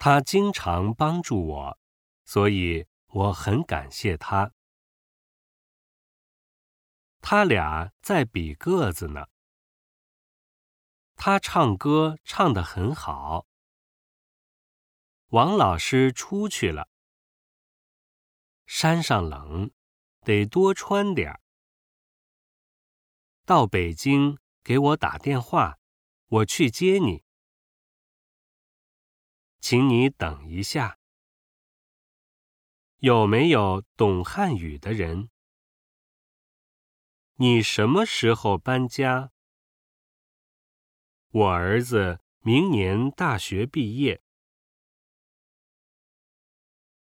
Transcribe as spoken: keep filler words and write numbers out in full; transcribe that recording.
他经常帮助我，所以我很感谢他。他俩在比个子呢。他唱歌唱得很好。王老师出去了。山上冷，得多穿点儿。到北京给我打电话，我去接你。请你等一下。有没有懂汉语的人？你什么时候搬家？我儿子明年大学毕业。